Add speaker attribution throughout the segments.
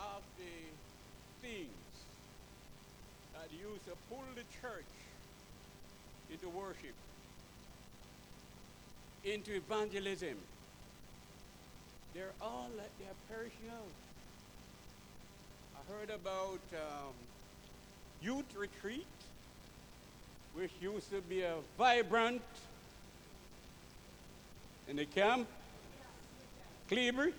Speaker 1: of the things that used to pull the church into worship, into evangelism, they're all like they're perishing out. I heard about youth retreat, which used to be a vibrant in the camp, Clevery.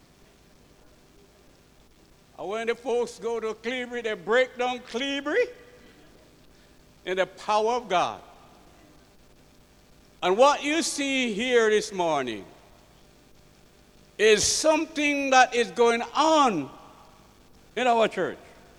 Speaker 1: And when the folks go to Clevery, they break down Clevery in the power of God. And what you see here this morning is something that is going on in our church.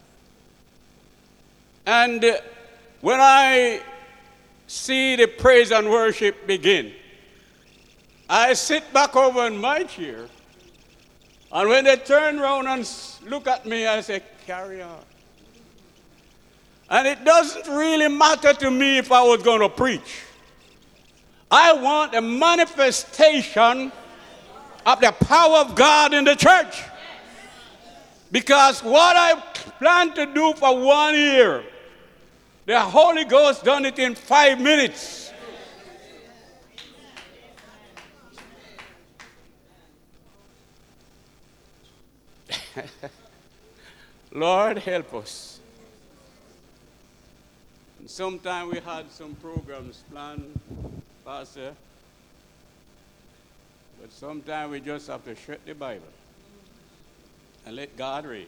Speaker 1: And when I see the praise and worship begin, I sit back over in my chair, and when they turn around and look at me, I say, carry on. And it doesn't really matter to me if I was going to preach. I want a manifestation of the power of God in the church. Because what I plan to do for 1 year, the Holy Ghost done it in 5 minutes. Lord, help us. Sometimes we had some programs planned, Pastor, but sometimes we just have to shut the Bible and let God reign.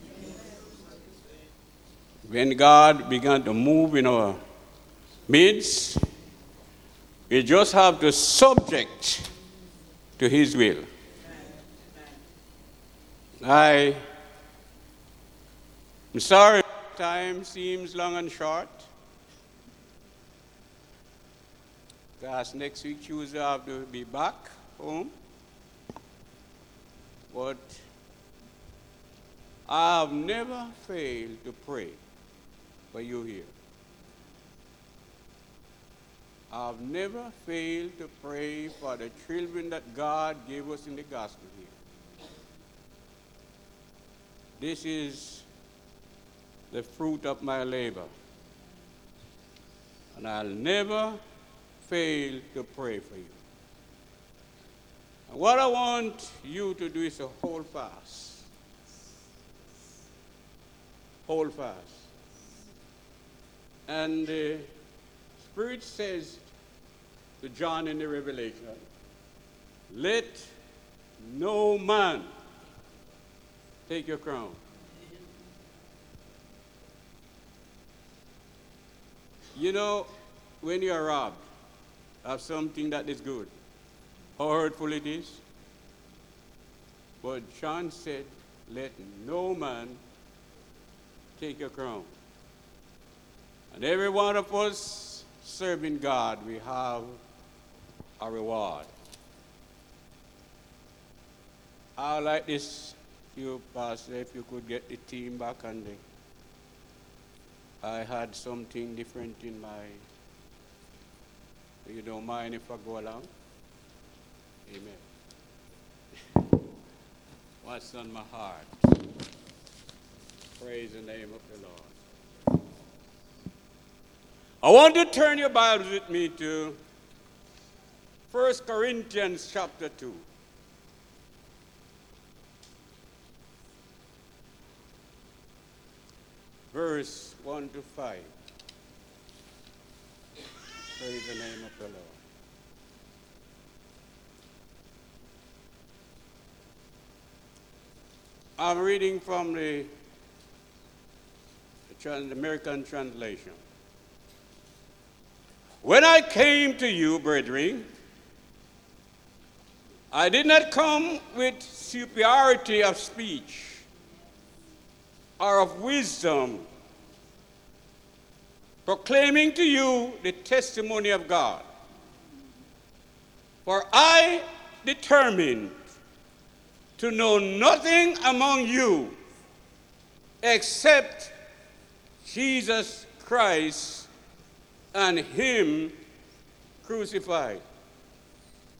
Speaker 1: When God began to move in our midst, we just have to subject to His will. I'm sorry, time seems long and short. Because next week, Tuesday, I have to be back home. But I have never failed to pray for you here. I have never failed to pray for the children that God gave us in the gospel here. This is the fruit of my labor. And I'll never fail to pray for you. And what I want you to do is to hold fast. Hold fast. And the Spirit says to John in the Revelation, let no man take your crown. You know, when you are robbed of something that is good, how hurtful it is. But John said, let no man take your crown. And every one of us serving God, we have a reward. I like this, you Pastor, if you could get the team back on the. I had something different in my. You don't mind if I go along? Amen. What's on my heart? Praise the name of the Lord. I want to turn your Bibles with me to 1 Corinthians chapter 2. Verse 1 to 5. Praise the name of the Lord. I'm reading from the American translation. When I came to you, brethren, I did not come with superiority of speech or of wisdom, proclaiming to you the testimony of God. For I determined to know nothing among you except Jesus Christ and Him crucified.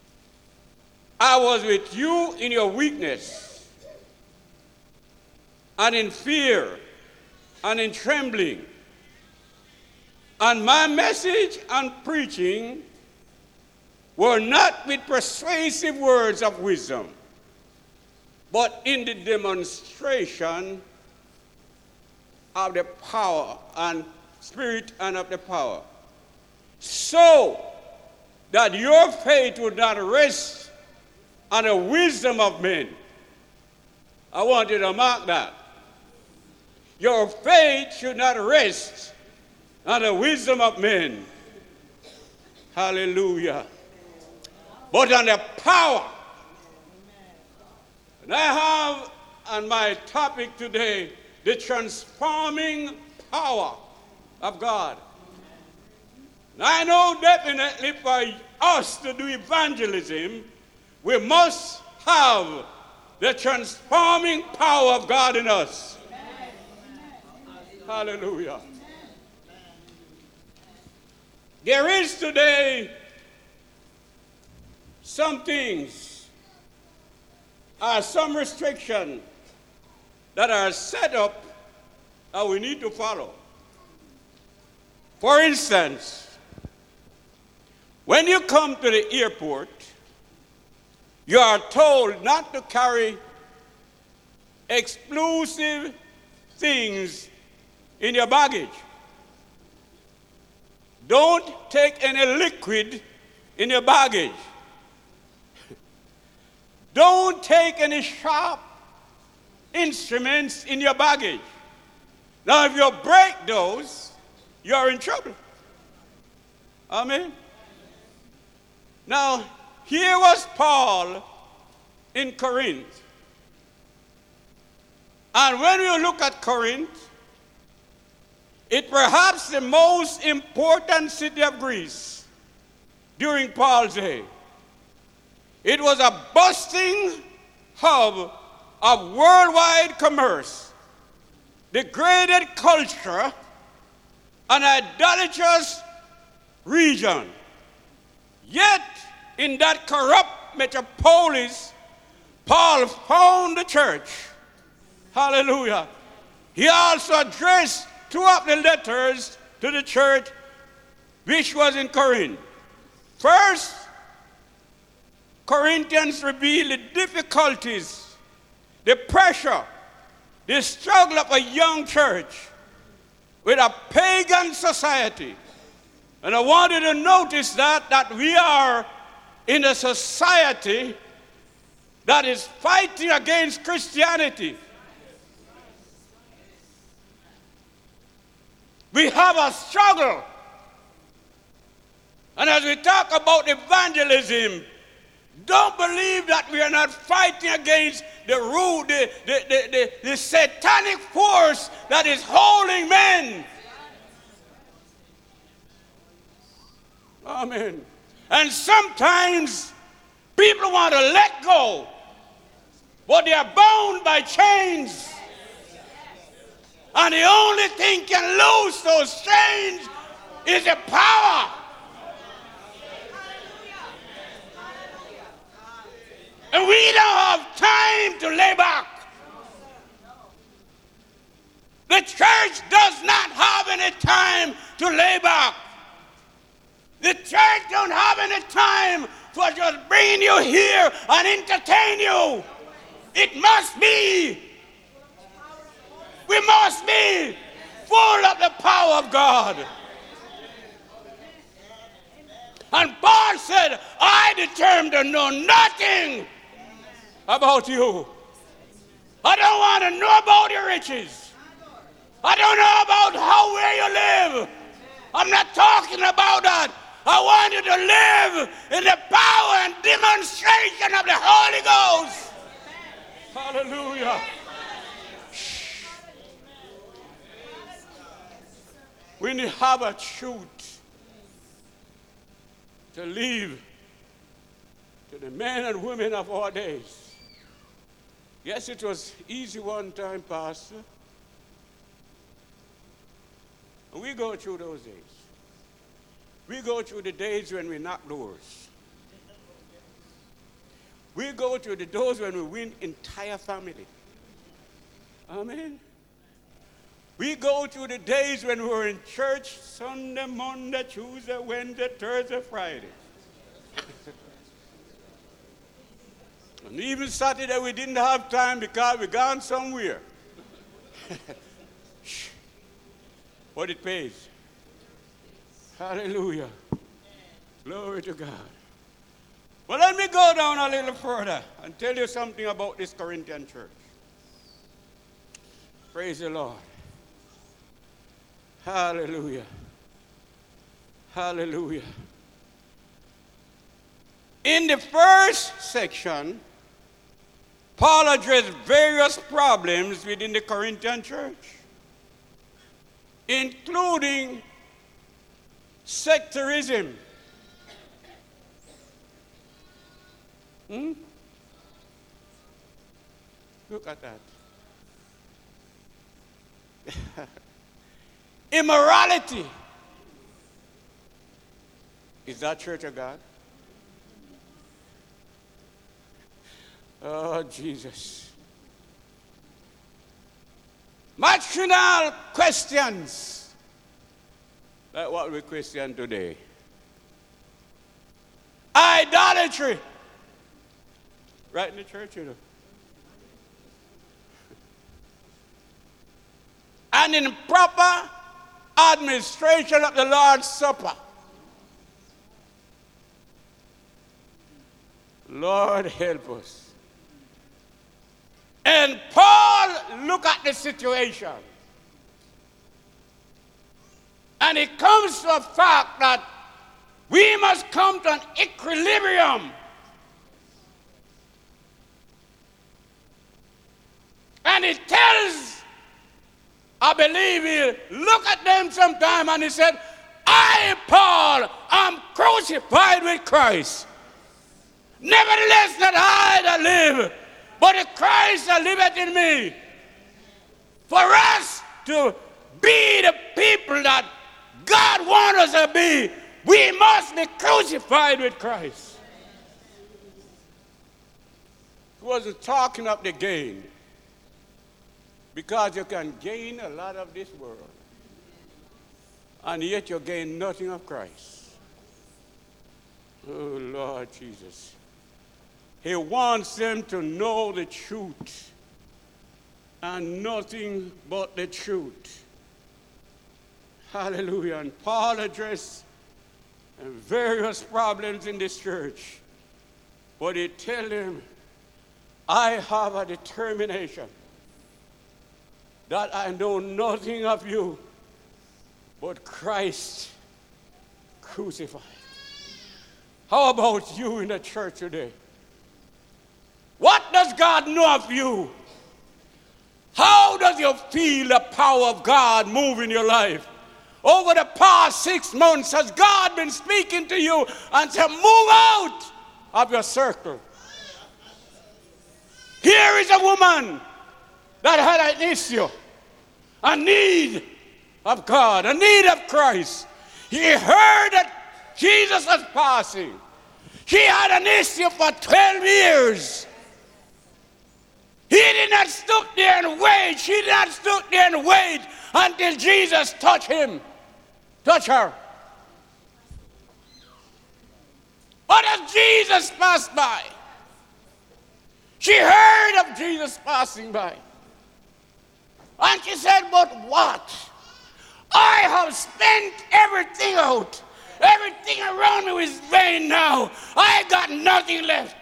Speaker 1: I was with you in your weakness and in fear and in trembling. And my message and preaching were not with persuasive words of wisdom, but in the demonstration of the power and spirit and of the power, so that your faith would not rest on the wisdom of men. I want you to mark that. Your faith should not rest on the wisdom of men. Hallelujah. But on the power. And I have on my topic today the transforming power of God. And I know definitely for us to do evangelism, we must have the transforming power of God in us. Hallelujah. There is today some things, some restrictions that are set up that we need to follow. For instance, when you come to the airport, you are told not to carry explosive things in your baggage. Don't take any liquid in your baggage. Don't take any sharp instruments in your baggage. Now, if you break those, you're in trouble. Amen. Now, here was Paul in Corinth. And when you look at Corinth, it's perhaps the most important city of Greece during Paul's day. It was a bustling hub of worldwide commerce, degraded culture, and idolatrous region. Yet, in that corrupt metropolis, Paul found the church. Hallelujah. He also addressed two of the letters to the church which was in Corinth. First, Corinthians reveal the difficulties, the pressure, the struggle of a young church with a pagan society. And I want you to notice that we are in a society that is fighting against Christianity. We have a struggle. And as we talk about evangelism, don't believe that we are not fighting against the satanic force that is holding men. Amen. And sometimes people want to let go, but they are bound by chains. And the only thing can loose those chains is the power. And we don't have time to lay back. The church does not have any time to lay back. The church don't have any time for just bringing you here and entertain you. It must be. We must be full of the power of God. And Paul said, I determined to know nothing about you. I don't want to know about your riches. I don't know about where you live. I'm not talking about that. I want you to live in the power and demonstration of the Holy Ghost. Hallelujah. We need to have a truth to leave to the men and women of our days. Yes, it was easy one time, Pastor. And we go through those days. We go through the days when we knock doors. We go through the doors when we win entire family. Amen. We go through the days when we were in church Sunday, Monday, Tuesday, Wednesday, Thursday, Friday. And even Saturday we didn't have time because we gone somewhere. But it pays. Hallelujah. Glory to God. Well, let me go down a little further and tell you something about this Corinthian church. Praise the Lord. Hallelujah. Hallelujah. In the first section, Paul addressed various problems within the Corinthian church, including sectarism. Look at that. Immorality. Is that Church of God? Oh, Jesus. Doctrinal questions, like what we question today. Idolatry. Right in the church, you know. And improper administration of the Lord's Supper. Lord help us. And Paul look at the situation. And it comes to a fact that we must come to an equilibrium. And it tells, I believe he looked at them sometime and he said, I, Paul, am crucified with Christ. Nevertheless, not I that live, but the Christ that liveth in me. For us to be the people that God wants us to be, we must be crucified with Christ. He wasn't talking up the gain, because you can gain a lot of this world, and yet you gain nothing of Christ. Oh, Lord Jesus. He wants them to know the truth and nothing but the truth. Hallelujah. And Paul addressed various problems in this church, but he tells them, I have a determination that I know nothing of you but Christ crucified. How about you in the church today? What does God know of you? How does you feel the power of God move in your life? Over the past 6 months, has God been speaking to you and said, move out of your circle? Here is a woman that had an issue, a need of God, a need of Christ. He heard that Jesus was passing. She had an issue for 12 years. He did not stoop there and wait. She did not stoop there and wait until Jesus touched him, touched her. But as Jesus passed by, she heard of Jesus passing by. And she said, but what? I have spent everything out. Everything around me is vain now. I got nothing left.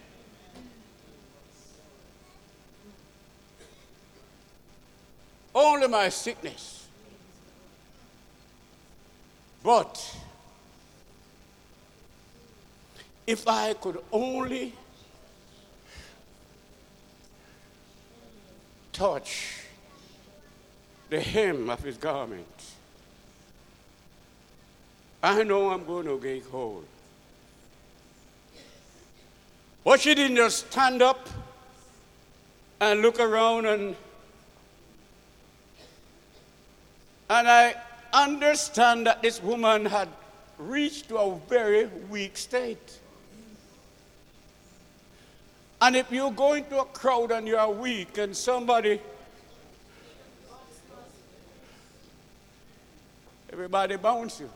Speaker 1: Only my sickness. But if I could only touch the hem of his garment, I know I'm going to get whole. But she didn't just stand up and look around, and I understand that this woman had reached to a very weak state. And if you go into a crowd and you are weak and somebody Everybody bounce you.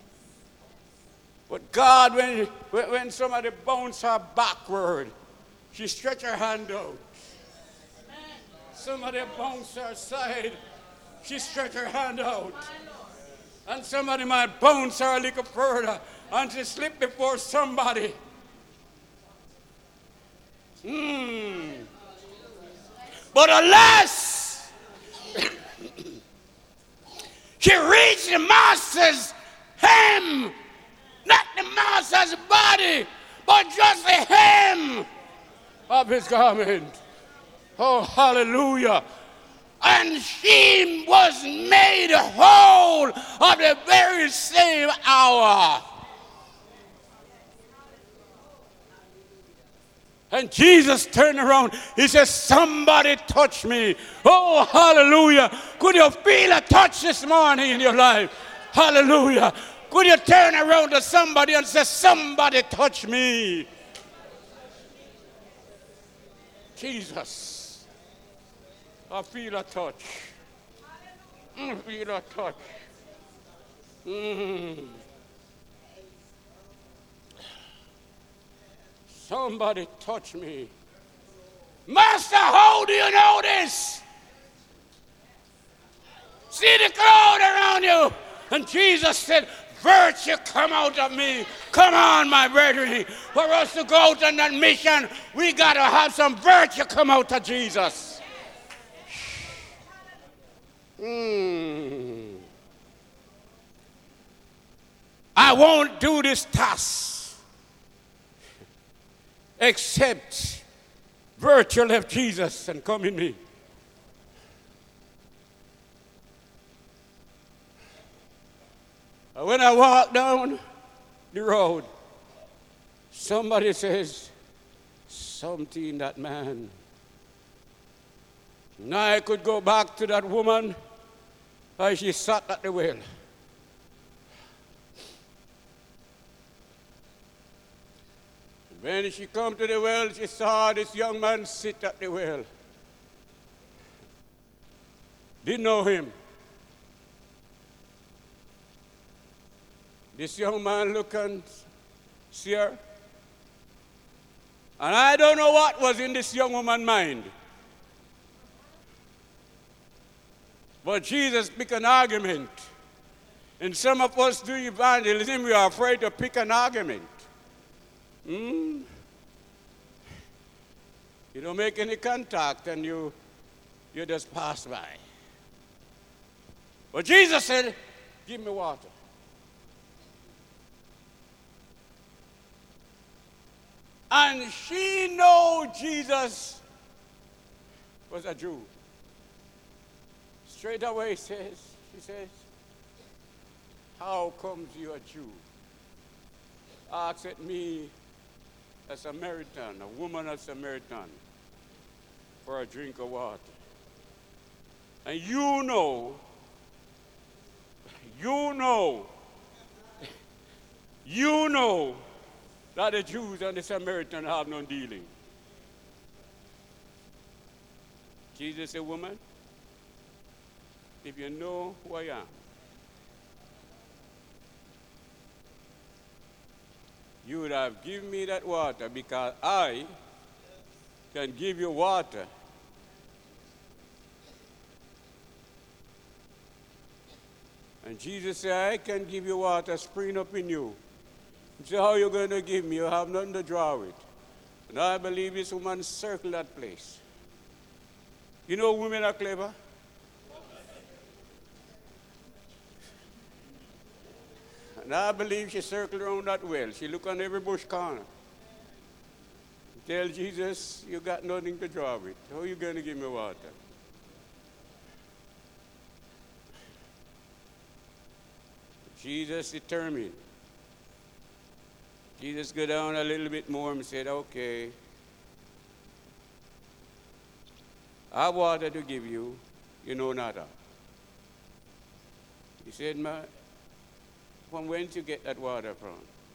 Speaker 1: But God, when somebody bounce her backward, she stretch her hand out. Somebody bounce her side, she stretch her hand out. And somebody might bounce her a little further and she slip before somebody. But alas, she reached the master's hem, not the master's body, but just the hem of his garment. Oh, hallelujah. And she was made whole of the very same hour. And Jesus turned around. He says, somebody touch me. Oh, hallelujah. Could you feel a touch this morning in your life? Hallelujah. Could you turn around to somebody and say, somebody touch me? Jesus, I feel a touch. I feel a touch. Somebody touch me. Master, how do you know this? See the crowd around you. And Jesus said, virtue come out of me. Come on, my brethren. For us to go out on that mission, we got to have some virtue come out of Jesus. I won't do this task except virtue left Jesus and come in me. When I walk down the road, somebody says something in that man. Now I could go back to that woman as she sat at the well. When she come to the well, she saw this young man sit at the well. Didn't know him. This young man looked and see her. And I don't know what was in this young woman's mind. But Jesus picked an argument. And some of us do evangelism, we are afraid to pick an argument. You don't make any contact and you just pass by. But Jesus said, give me water. And she knew Jesus was a Jew. Straight away she says, how comes you a Jew? Asked at me, a Samaritan, a woman of Samaritan, for a drink of water. And you know that the Jews and the Samaritans have no dealing. Jesus said, woman, if you know who I am, you would have given me that water, because I can give you water and Jesus said, I can give you water spring up in you. So how are you going to give me? You have nothing to draw with. And I believe this woman circled that place. You know women are clever? And I believe she circled around that well. She looked on every bush corner. Tell Jesus, you got nothing to draw with. How are you going to give me water? Jesus determined. Jesus go down a little bit more and said, okay, I have water to give you, you know not of. He said, from whence you get that water from?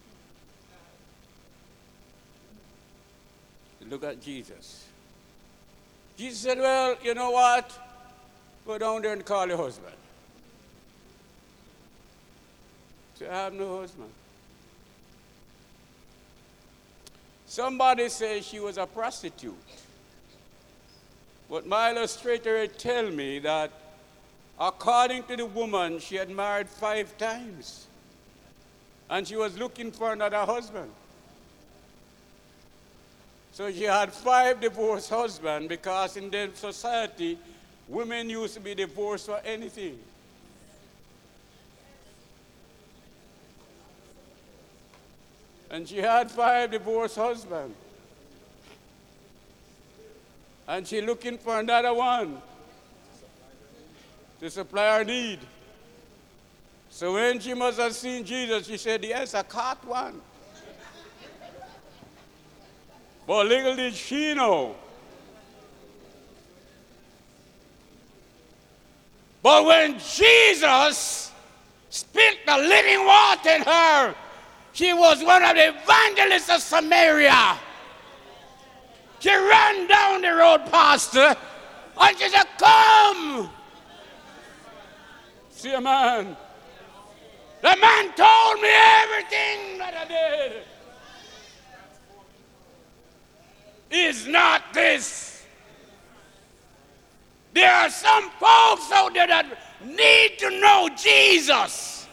Speaker 1: Look at Jesus. Jesus said, well, you know what? Go down there and call your husband. to have no husband. Somebody says she was a prostitute. But my illustrator had tell me that according to the woman, she had married 5 times. And she was looking for another husband. So she had 5 divorced husbands because in their society, women used to be divorced for anything. And she had 5 divorced husbands. And she looking for another one to supply her need. So when she must have seen Jesus, she said, yes, I caught one. But little did she know. But when Jesus spilled the living water in her, she was one of the evangelists of Samaria. She ran down the road, Pastor, and she said, come. See a man. The man told me everything that I did. Is not this. There are some folks out there that need to know Jesus.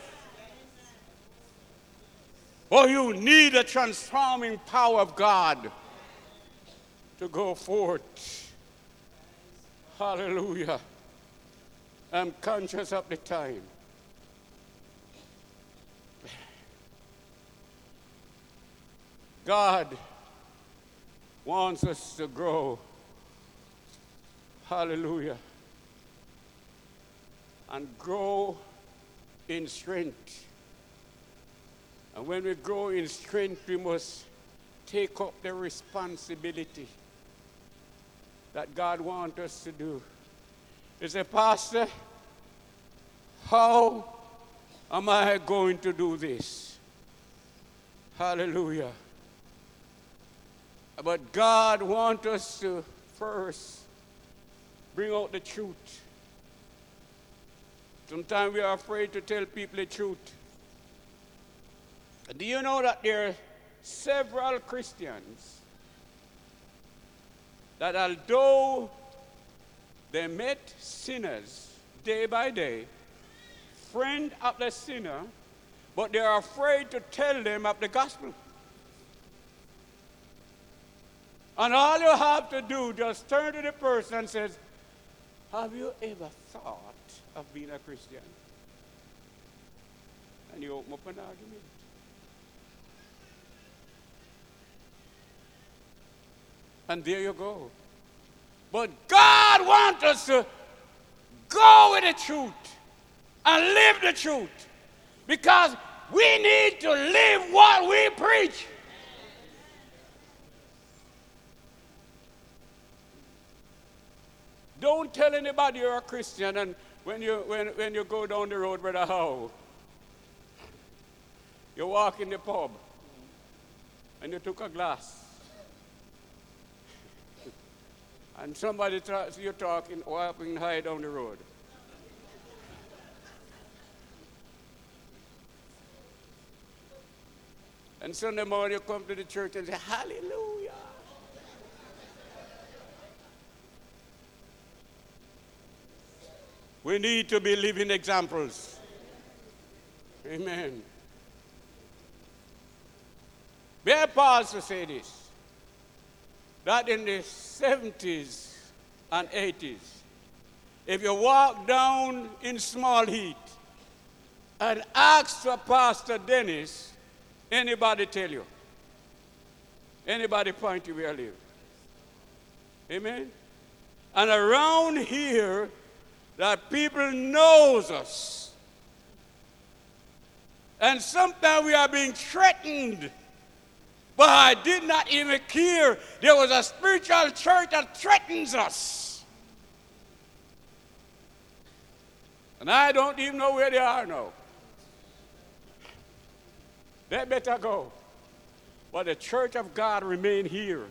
Speaker 1: Or you need a transforming power of God to go forth. Hallelujah. I'm conscious of the time. God wants us to grow. Hallelujah. And grow in strength. And when we grow in strength, we must take up the responsibility that God wants us to do. You say, Pastor, how am I going to do this? Hallelujah. But God wants us to first bring out the truth. Sometimes we are afraid to tell people the truth. Do you know that there are several Christians that although they met sinners day by day, friend of the sinner, but they are afraid to tell them of the gospel. And all you have to do, just turn to the person and say, have you ever thought of being a Christian? And you open up an argument. And there you go. But God wants us to go with the truth and live the truth. Because we need to live what we preach. Don't tell anybody you're a Christian, and when you go down the road, Brother Howe, you walk in the pub and you took a glass. And somebody you're talking, walking high down the road. And Sunday morning you come to the church and say, hallelujah. We need to be living examples. Amen. May I pause to say this? That in the 70s and 80s, if you walk down in Small Heat and ask for Pastor Dennis, anybody tell you? Anybody point you where I live? Amen? And around here, that people knows us. And sometimes we are being threatened. But I did not even care. There was a spiritual church that threatens us. And I don't even know where they are now. They better go. But the church of God remain here.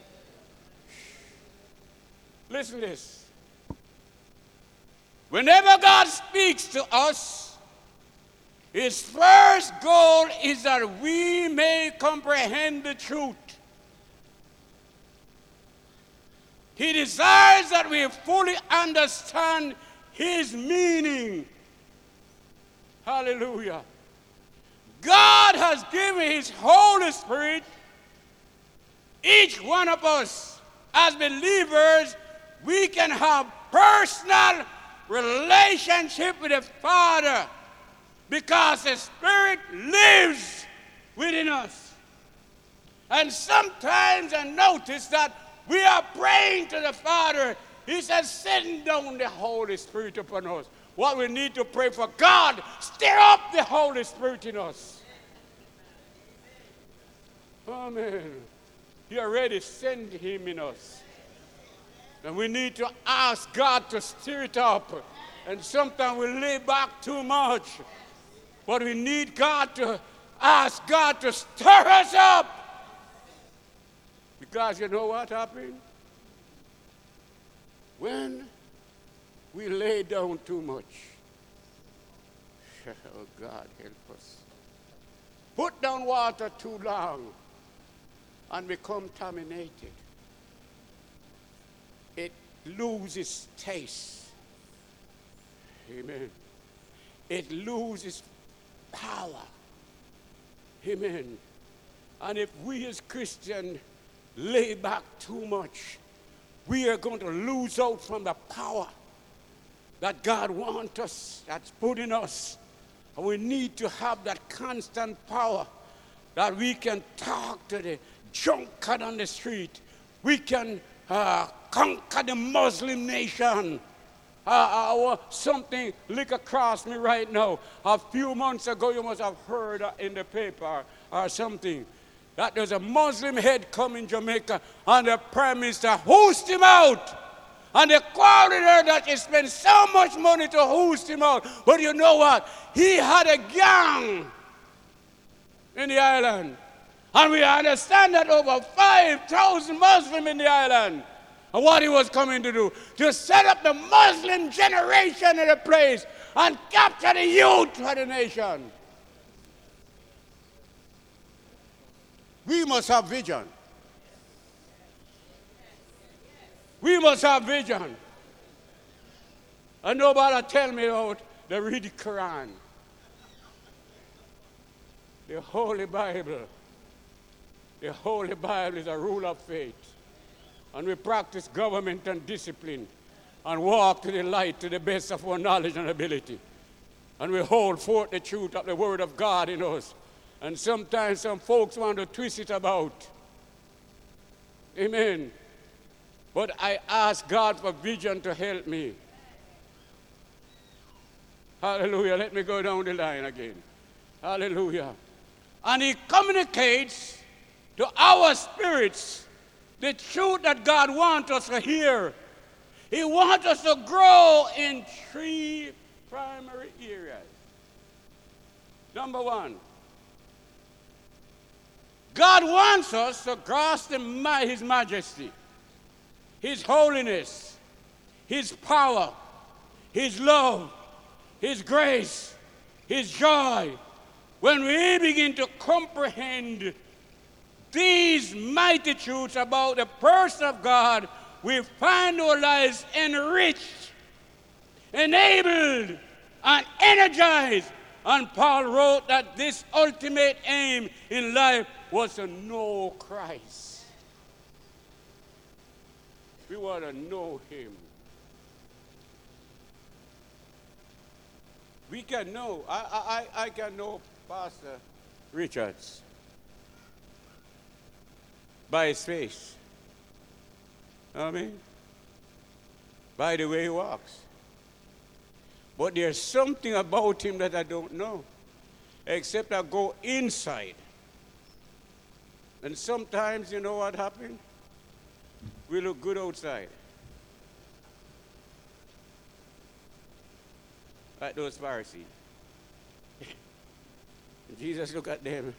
Speaker 1: Listen to this. Whenever God speaks to us, His first goal is that we may comprehend the truth. He desires that we fully understand his meaning. Hallelujah. God has given his Holy Spirit. Each one of us as believers, we can have personal relationship with the Father because the Spirit lives within us. And sometimes I notice that we are praying to the Father. He says, send down the Holy Spirit upon us. What we need to pray for, God, stir up the Holy Spirit in us. Amen. He already sent him in us. And we need to ask God to stir it up. And sometimes we lay back too much. But we need God to ask God to stir us up. Because you know what happened? When we lay down too much, oh God, help us. Put down water too long and become contaminated. It loses taste. Amen. It loses power. Amen. And if we as Christians lay back too much, we are going to lose out from the power that God wants us, that's put in us. And we need to have that constant power that we can talk to the drunkard on the street. We can conquer the Muslim nation. Something look across me right now. A few months ago, you must have heard in the paper or something that there's a Muslim head come in Jamaica and the Prime Minister host him out. And the coroner that he spent so much money to host him out. But you know what? He had a gang in the island. And we understand that over 5,000 Muslims in the island. And what he was coming to do? To set up the Muslim generation in a place and capture the youth for the nation. We must have vision. We must have vision. And nobody tell me about the read the Quran. The Holy Bible. The Holy Bible is a rule of faith. And we practice government and discipline and walk to the light to the best of our knowledge and ability. And we hold forth the truth of the Word of God in us. And sometimes some folks want to twist it about. Amen. But I ask God for vision to help me. Hallelujah. Let me go down the line again. Hallelujah. And he communicates to our spirits the truth that God wants us to hear. He wants us to grow in 3 primary areas. Number 1, God wants us to grasp his majesty, his holiness, his power, his love, his grace, his joy. When we begin to comprehend these mighty truths about the person of God, we find our lives enriched, enabled, and energized. And Paul wrote that this ultimate aim in life was to know Christ. We want to know him. We can know. I can know Pastor Richards by his face. Amen. By the way he walks. But there's something about him that I don't know, except I go inside. And sometimes, you know what happens? We look good outside. Like those Pharisees. Jesus looked at them.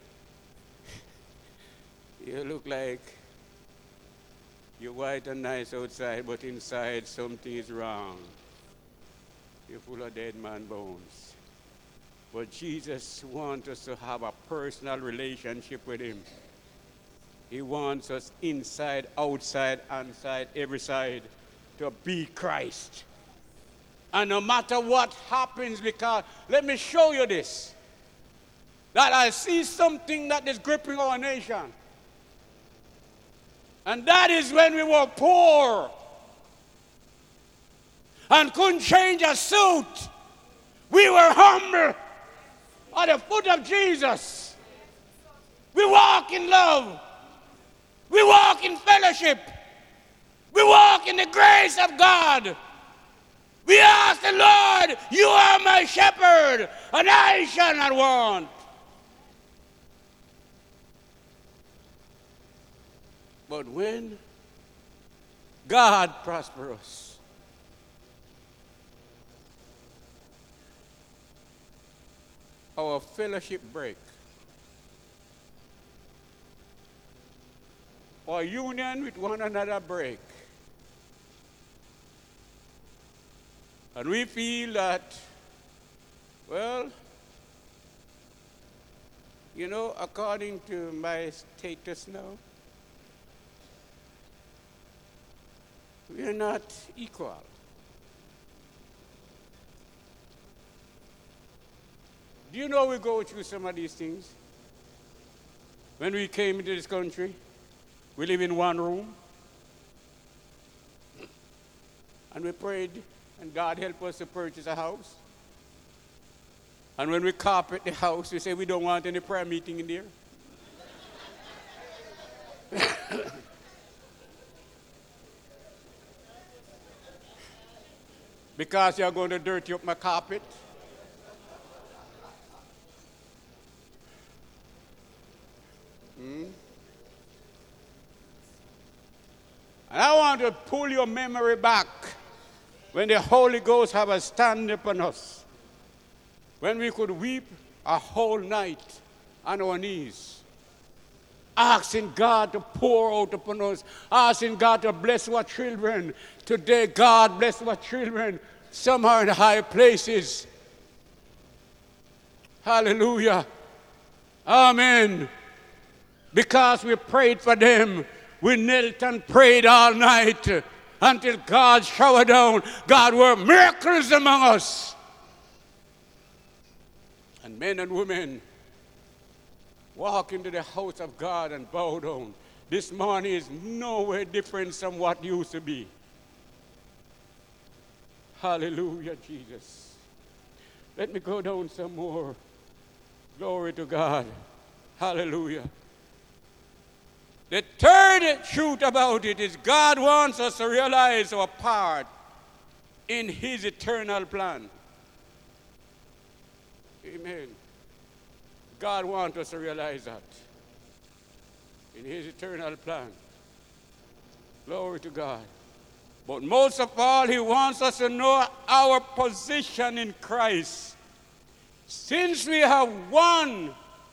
Speaker 1: You look like you're white and nice outside, but inside something is wrong. You're full of dead man bones. But Jesus wants us to have a personal relationship with him. He wants us inside, outside, inside, every side to be Christ. And no matter what happens, because let me show you this, that I see something that is gripping our nation. And that is when we were poor and couldn't change a suit. We were humble at the foot of Jesus. We walk in love. We walk in fellowship. We walk in the grace of God. We ask the Lord, you are my shepherd, and I shall not want. But when God prospers us, our fellowship break. Our union with one another break. And we feel that, well, according to my status now, we are not equal. Do you know we go through some of these things? When we came into this country, we live in one room. And we prayed, and God helped us to purchase a house. And when we carpet the house, we say we don't want any prayer meeting in there. Because you're going to dirty up my carpet. And I want to pull your memory back when the Holy Ghost have a stand upon us. When we could weep a whole night on our knees, asking God to pour out upon us, asking God to bless our children. Today, God bless our children. Some are in high places. Hallelujah. Amen. Because we prayed for them, we knelt and prayed all night until God showered down. God worked miracles among us. And men and women walk into the house of God and bow down. This morning is nowhere different from what used to be. Hallelujah, Jesus. Let me go down some more. Glory to God. Hallelujah. The third truth about it is God wants us to realize our part in his eternal plan. Amen. God wants us to realize that in his eternal plan. Glory to God. But most of all, he wants us to know our position in Christ. Since we have won,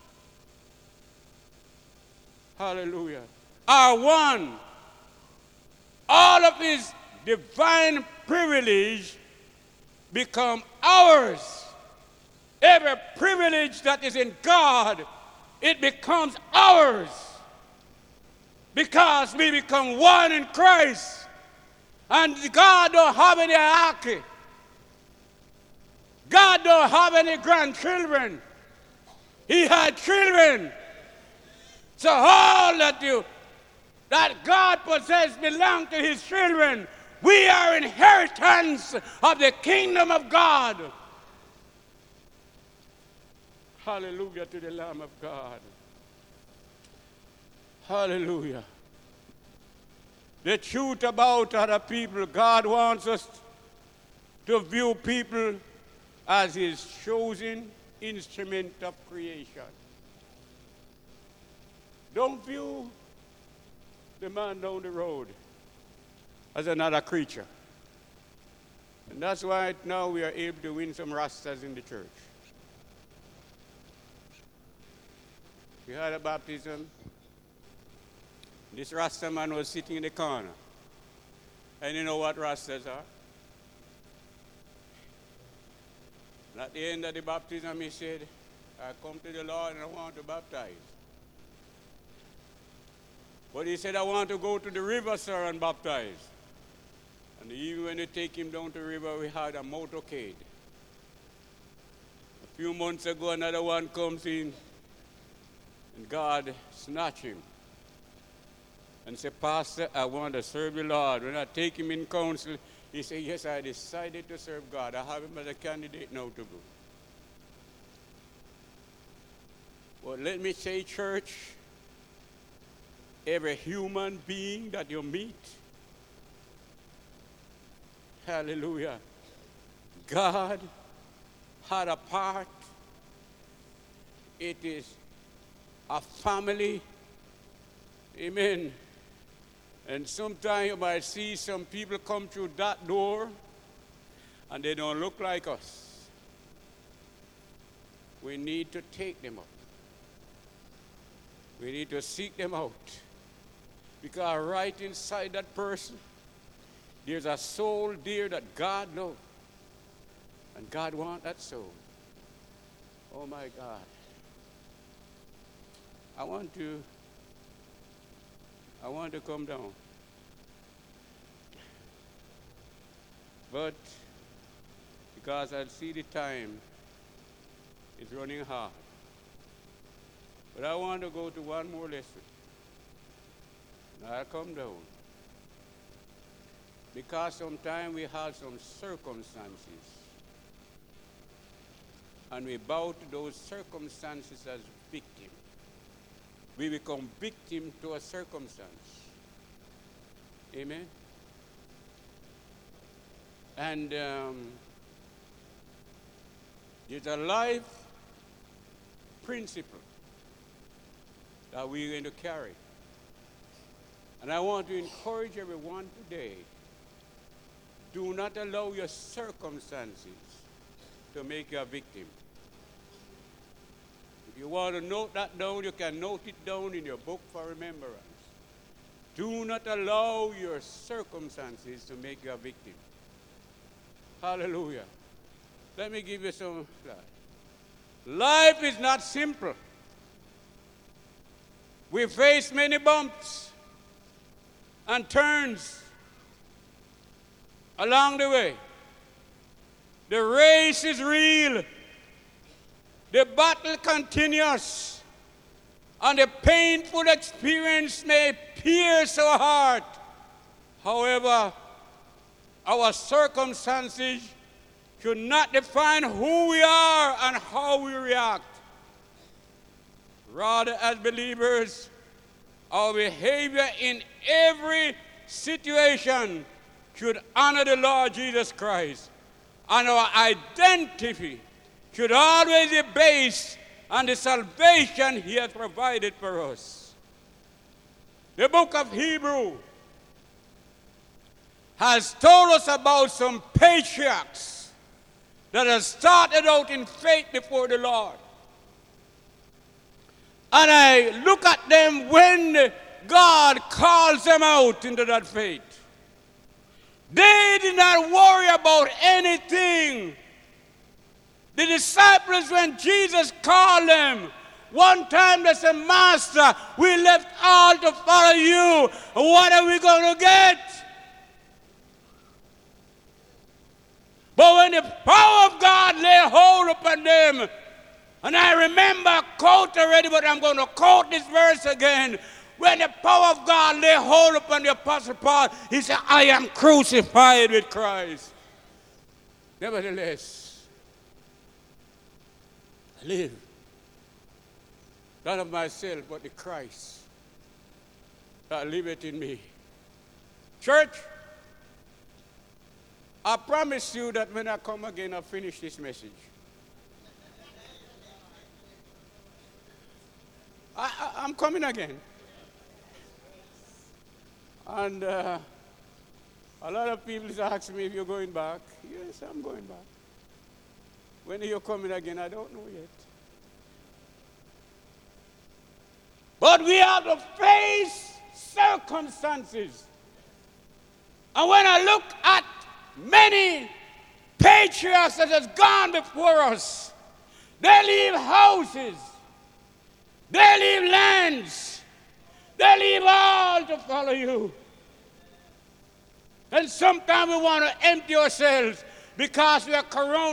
Speaker 1: hallelujah, are one, all of his divine privilege become ours. Every privilege that is in God, it becomes ours. Because we become one in Christ. And God don't have any hierarchy. God don't have any grandchildren. He had children. So all that God possesses belong to his children. We are inheritance of the kingdom of God. Hallelujah to the Lamb of God. Hallelujah. The truth about other people, God wants us to view people as his chosen instrument of creation. Don't view the man down the road as another creature. And that's why now we are able to win some Rastas in the church. We had a baptism. This Rasta man was sitting in the corner. And you know what Rastas are? And at the end of the baptism, he said, I come to the Lord and I want to baptize. But he said, I want to go to the river, sir, and baptize. And even when they take him down to the river, we had a motorcade. A few months ago, another one comes in, and God snatched him and said, Pastor, I want to serve the Lord. When I take him in counsel, he said, yes, I decided to serve God. I have him as a candidate now to go. Well, let me say, church, every human being that you meet, hallelujah, God had a part. It is a family. Amen. And sometimes you might see some people come through that door and they don't look like us. We need to take them up. We need to seek them out. Because right inside that person, there's a soul there that God knows. And God wants that soul. Oh my God. I want to come down. But because I see the time is running hard. But I want to go to one more lesson. And I'll come down. Because sometimes we have some circumstances. And we bow to those circumstances as victims. We become victim to a circumstance. Amen? And there's a life principle that we're going to carry. And I want to encourage everyone today, do not allow your circumstances to make you a victim. If you want to note that down, you can note it down in your book for remembrance. Do not allow your circumstances to make you a victim. Hallelujah. Let me give you some slides. Life is not simple. We face many bumps and turns along the way. The race is real. The battle continues. And the painful experience may pierce our heart. However, our circumstances should not define who we are and how we react. Rather, as believers, our behavior in every situation should honor the Lord Jesus Christ. And our identity should always be based on the salvation He has provided for us. The book of Hebrews has told us about some patriarchs that have started out in faith before the Lord. And I look at them when God calls them out into that faith. They did not worry about anything. The disciples, when Jesus called them, one time they said, Master, we left all to follow you. What are we going to get? But when the power of God lay hold upon them, and I remember I quote already, but I'm going to quote this verse again. When the power of God lay hold upon the Apostle Paul, he said, I am crucified with Christ. Nevertheless, I live. Not of myself, but the Christ that liveth in me. Church, I promise you that when I come again, I'll finish this message. I'm coming again. And a lot of people ask me if you're going back. Yes, I'm going back. When are you coming again? I don't know yet. But we have to face circumstances. And when I look at many patriarchs that has gone before us. They leave houses. They leave lands. They leave all to follow you. And sometimes we want to empty ourselves because we are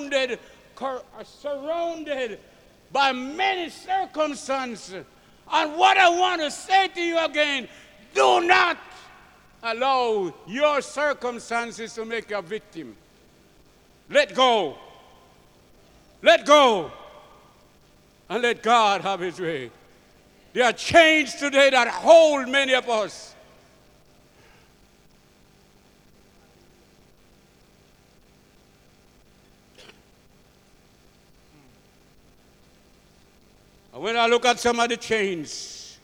Speaker 1: surrounded by many circumstances. And what I want to say to you again, do not allow your circumstances to make you a victim. Let go. Let go. And let God have his way. There are chains today that hold many of us. And when I look at some of the chains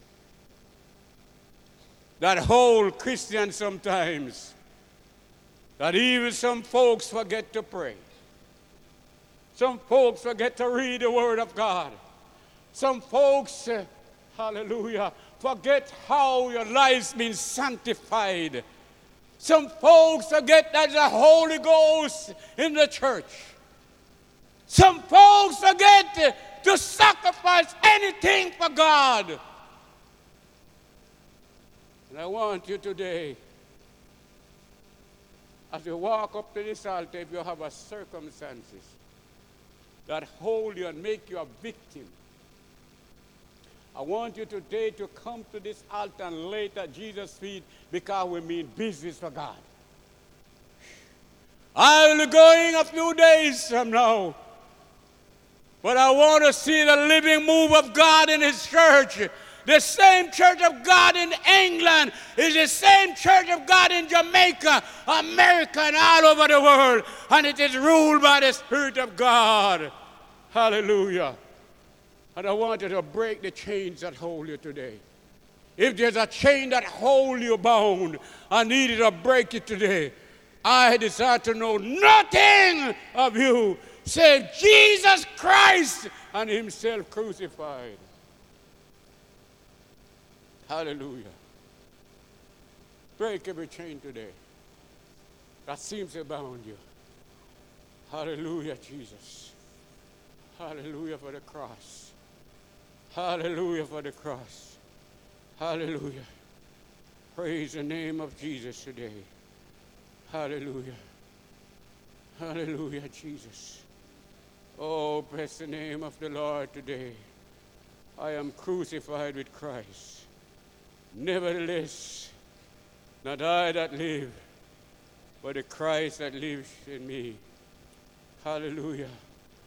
Speaker 1: that hold Christians sometimes, that even some folks forget to pray. Some folks forget to read the Word of God. Some folks, hallelujah, forget how your life's been sanctified. Some folks forget that the Holy Ghost in the church. Some folks forget to sacrifice anything for God. And I want you today, as you walk up to this altar, if you have a circumstances that hold you and make you a victim, I want you today to come to this altar and lay it at Jesus' feet because we mean business for God. I will be going a few days from now, but I want to see the living move of God in his church. The same church of God in England is the same church of God in Jamaica, America, and all over the world. And it is ruled by the Spirit of God. Hallelujah. And I want you to break the chains that hold you today. If there's a chain that holds you bound, I need you to break it today. I desire to know nothing of you save Jesus Christ and himself crucified. Hallelujah. Break every chain today that seems to bound you. Hallelujah, Jesus. Hallelujah for the cross. Hallelujah for the cross. Hallelujah. Praise the name of Jesus today. Hallelujah. Hallelujah, Jesus. Oh, bless the name of the Lord today. I am crucified with Christ. Nevertheless, not I that live, but the Christ that lives in me. Hallelujah.